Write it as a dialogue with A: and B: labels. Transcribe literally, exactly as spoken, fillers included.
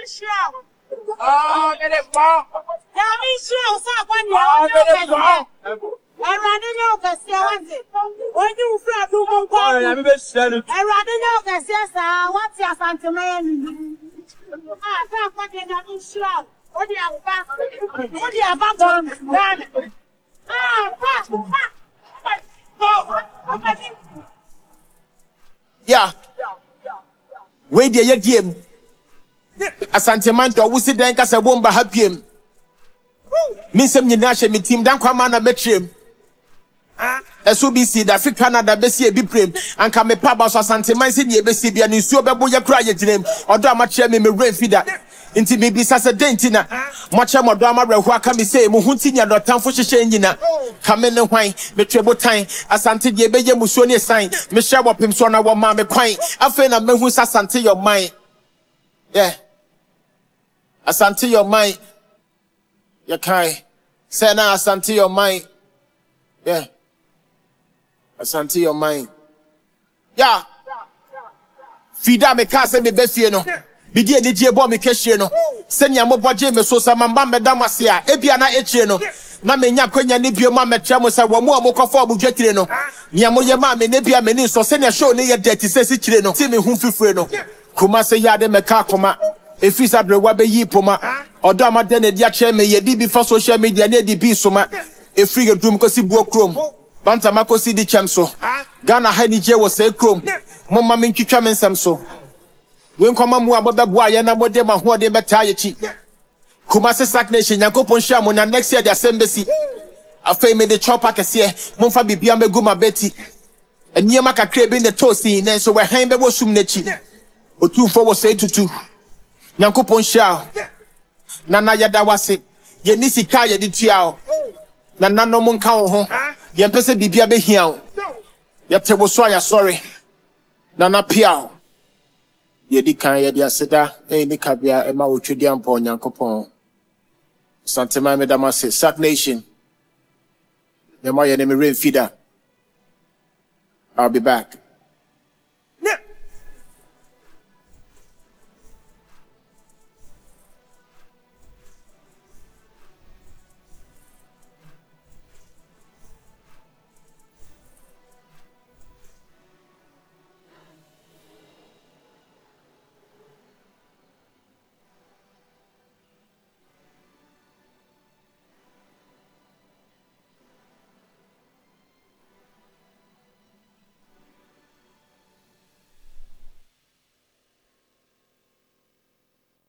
A: Ah, get it wrong.
B: Now, me sure, so when you
A: Ah, get it
B: are
A: wrong.
B: I rather know that you when you feel you won't go.
A: I am best said it.
B: I rather know that yes, what's your sentiment? Ah, that's what you're not sure. What do you have back? What do you have back on? Ah, back.
C: Yeah. Wait there, game. Asante Manto, we sit there and bomba happy. Minsem Ninashe, me team, Dan Kwamana Metrim. S O B C, the African Canada, Bessie, be prim, and come a pabas or Santa Mansi, Bessie, and you saw Baboya cry at him, or drama chair me rain feeder. Into me be Sasa Dentina. Much more drama, who can be say, Muhuntina, not town for Shangina. Come in and wine, me treble time, Asante Yebe Musoni sign, Michelle Pimsona, one mamma quine. I feel a man who's Asante your mind. Yeah. Asante your mind. You can't say now, Asante your mind. Yeah. Asante your mind. Yeah. Fida me kase me befieno. Bidi eni je bo me kehye no. Senya mo boje me so samamba me damase a. Ebia na echie no. Na me nya kwanya ne bio ma metra mo sa wo mo amokofo obudwetire no. Nia mo ye ma me ne bia me ni so senya show ne ye dirty sesi kire no. Ti me hu fifure no. Kuma se yade me ka koma. Efisa brewa be yi poma. Odo amade ne dia che me ye di bi for social media ne di bi soma. Efri ge drum ko si buo krom. Banta makosi di chamso. Ghana hani je wo se krom. Mo ma me ntwitwa me nsam so. When come on, what the boy and what them are what they better. Kumasi Sack Nation, Yankopon Shamu, and next year the assembly. I fame the chopper can see Monfa be beyond Guma Betty. And Yamaka crab in the toasty, and so we're hanging the washroom nechi. Or two four was eight to two. Yankopon Shao Nana Yadawasi, Yenisi Kaya di Tiao. Nana no mon cow, Yampese be beyond here. Yate was sorry. Nana Piao. Yedi kan yedi aseda e ni kabia e ma otwedi ampo Nyankopon Santema me damase Sack Nation me ma ye ne me rain feeder. I'll be back.